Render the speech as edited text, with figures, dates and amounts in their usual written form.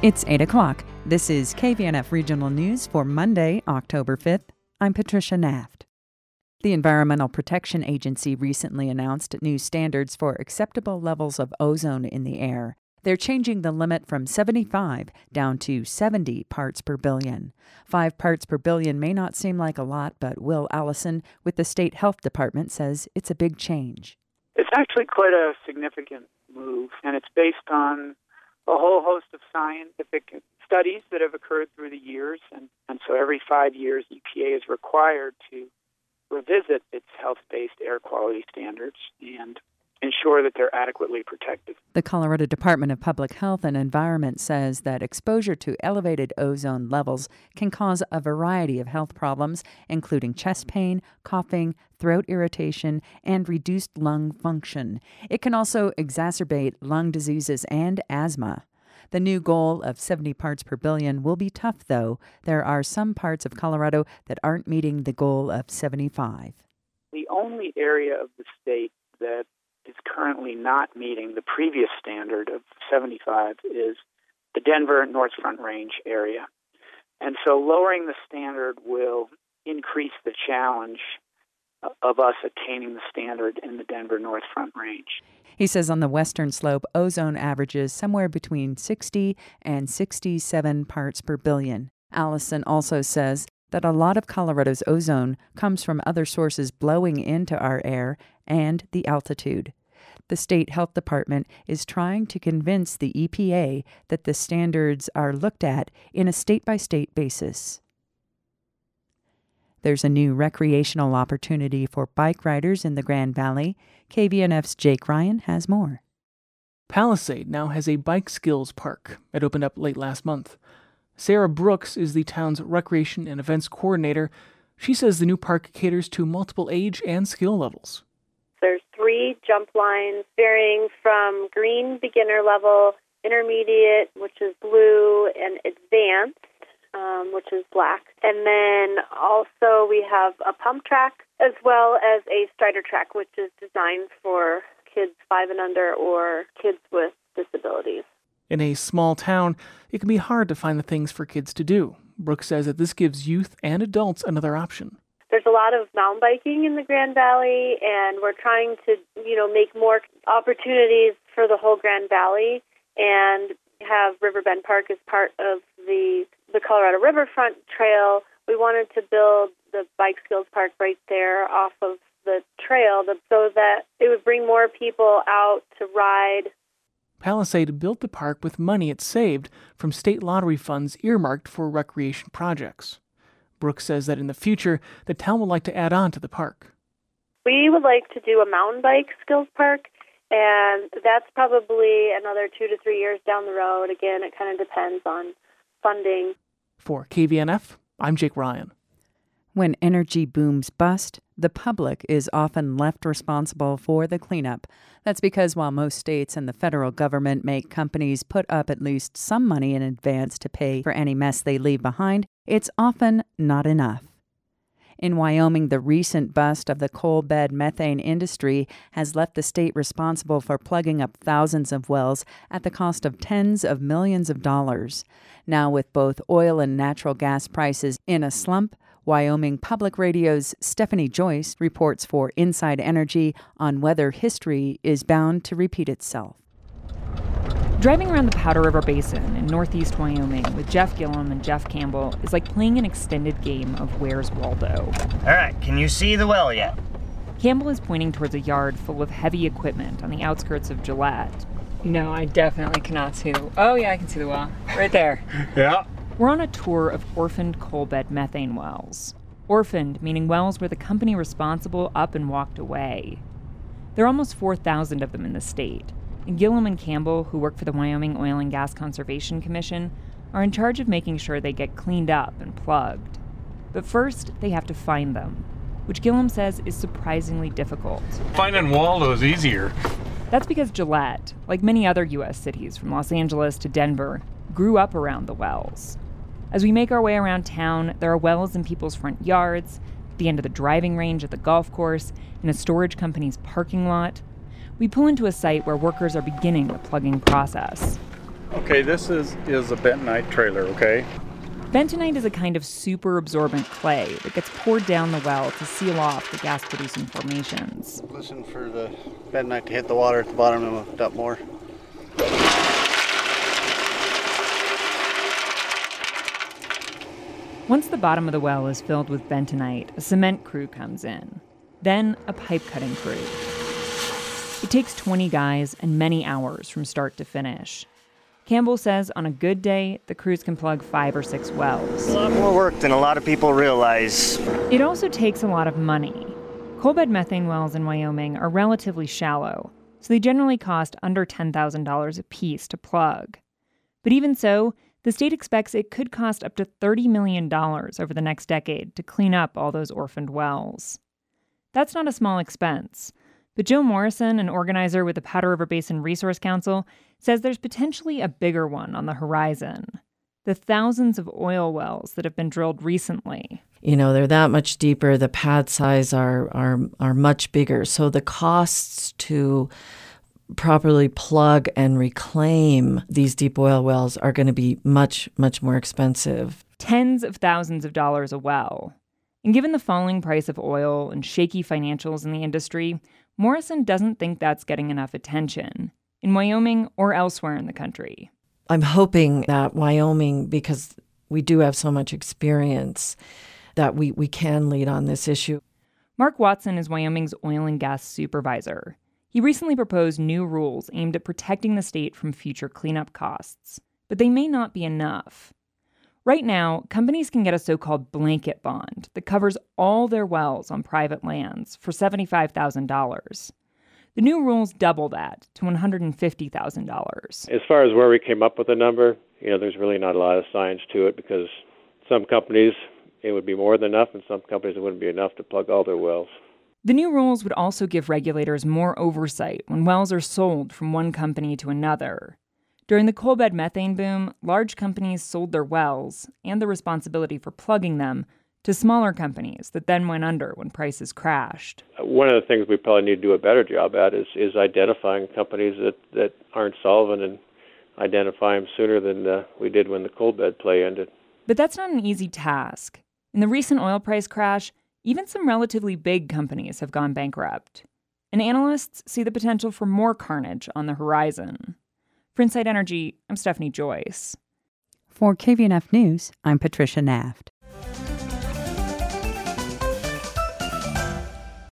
It's 8 o'clock. This is KVNF Regional News for Monday, October 5th. I'm Patricia Naft. The Environmental Protection Agency recently announced new standards for acceptable levels of ozone in the air. They're changing the limit from 75 down to 70 parts per billion. 5 parts per billion may not seem like a lot, but Will Allison with the State Health Department says it's a big change. It's actually quite a significant move, and it's based on a whole host of scientific studies that have occurred through the years. And so every 5 years, EPA is required to revisit its health-based air quality standards and ensure that they're adequately protected. The Colorado Department of Public Health and Environment says that exposure to elevated ozone levels can cause a variety of health problems, including chest pain, coughing, throat irritation, and reduced lung function. It can also exacerbate lung diseases and asthma. The new goal of 70 parts per billion will be tough, though. There are some parts of Colorado that aren't meeting the goal of 75. The only area of the state that is currently not meeting the previous standard of 75 is the Denver North Front Range area. And so lowering the standard will increase the challenge of us attaining the standard in the Denver North Front Range. He says on the western slope, ozone averages somewhere between 60 and 67 parts per billion. Allison also says that a lot of Colorado's ozone comes from other sources blowing into our air and the altitude. The State Health Department is trying to convince the EPA that the standards are looked at in a state-by-state basis. There's a new recreational opportunity for bike riders in the Grand Valley. KVNF's Jake Ryan has more. Palisade now has a bike skills park. It opened up late last month. Sarah Brooks is the town's recreation and events coordinator. She says the new park caters to multiple age and skill levels. There's 3 jump lines varying from green beginner level, intermediate, which is blue, and advanced, which is black. And then also we have a pump track as well as a strider track, which is designed for kids 5 and under or kids with disabilities. In a small town, it can be hard to find the things for kids to do. Brooks says that this gives youth and adults another option. There's a lot of mountain biking in the Grand Valley, and we're trying to, make more opportunities for the whole Grand Valley and have Riverbend Park as part of the Colorado Riverfront Trail. We wanted to build the Bike Skills Park right there off of the trail so that it would bring more people out to ride. Palisade built the park with money it saved from state lottery funds earmarked for recreation projects. Brooks says that in the future, the town would like to add on to the park. We would like to do a mountain bike skills park, and that's probably another 2 to 3 years down the road. Again, it kind of depends on funding. For KVNF, I'm Jake Ryan. When energy booms bust, the public is often left responsible for the cleanup. That's because while most states and the federal government make companies put up at least some money in advance to pay for any mess they leave behind, it's often not enough. In Wyoming, the recent bust of the coal bed methane industry has left the state responsible for plugging up thousands of wells at the cost of tens of millions of dollars. Now, with both oil and natural gas prices in a slump, Wyoming Public Radio's Stephanie Joyce reports for Inside Energy on whether history is bound to repeat itself. Driving around the Powder River Basin in northeast Wyoming with Jeff Gillum and Jeff Campbell is like playing an extended game of Where's Waldo. All right, can you see the well yet? Campbell is pointing towards a yard full of heavy equipment on the outskirts of Gillette. No, I definitely cannot see the... Oh, yeah, I can see the well. Right there. Yeah. We're on a tour of orphaned coal bed methane wells. Orphaned, meaning wells where the company responsible up and walked away. There are almost 4,000 of them in the state, and Gillum and Campbell, who work for the Wyoming Oil and Gas Conservation Commission, are in charge of making sure they get cleaned up and plugged. But first, they have to find them, which Gillum says is surprisingly difficult. Finding Waldo's easier. That's because Gillette, like many other U.S. cities from Los Angeles to Denver, grew up around the wells. As we make our way around town, there are wells in people's front yards, at the end of the driving range at the golf course, in a storage company's parking lot. We pull into a site where workers are beginning the plugging process. Okay, this is a bentonite trailer, okay? Bentonite is a kind of super absorbent clay that gets poured down the well to seal off the gas-producing formations. Listen for the bentonite to hit the water at the bottom and we'll dump more. Once the bottom of the well is filled with bentonite, a cement crew comes in. Then a pipe cutting crew. It takes 20 guys and many hours from start to finish. Campbell says on a good day, the crews can plug 5 or 6 wells. A lot more work than a lot of people realize. It also takes a lot of money. Coalbed methane wells in Wyoming are relatively shallow, so they generally cost under $10,000 a piece to plug. But even so, the state expects it could cost up to $30 million over the next decade to clean up all those orphaned wells. That's not a small expense. But Joe Morrison, an organizer with the Powder River Basin Resource Council, says there's potentially a bigger one on the horizon. The thousands of oil wells that have been drilled recently. You know, they're that much deeper. The pad size are much bigger. So the costs to properly plug and reclaim these deep oil wells are going to be much, much more expensive. Tens of thousands of dollars a well. And given the falling price of oil and shaky financials in the industry, Morrison doesn't think that's getting enough attention, in Wyoming or elsewhere in the country. I'm hoping that Wyoming, because we do have so much experience, that we can lead on this issue. Mark Watson is Wyoming's oil and gas supervisor. He recently proposed new rules aimed at protecting the state from future cleanup costs, but they may not be enough. Right now, companies can get a so-called blanket bond that covers all their wells on private lands for $75,000. The new rules double that to $150,000. As far as where we came up with the number, there's really not a lot of science to it because some companies it would be more than enough and some companies it wouldn't be enough to plug all their wells. The new rules would also give regulators more oversight when wells are sold from one company to another. During the coalbed methane boom, large companies sold their wells and the responsibility for plugging them to smaller companies that then went under when prices crashed. One of the things we probably need to do a better job at is identifying companies that aren't solvent and identify them sooner than we did when the coalbed play ended. But that's not an easy task. In the recent oil price crash, even some relatively big companies have gone bankrupt. And analysts see the potential for more carnage on the horizon. For Inside Energy, I'm Stephanie Joyce. For KVNF News, I'm Patricia Naft.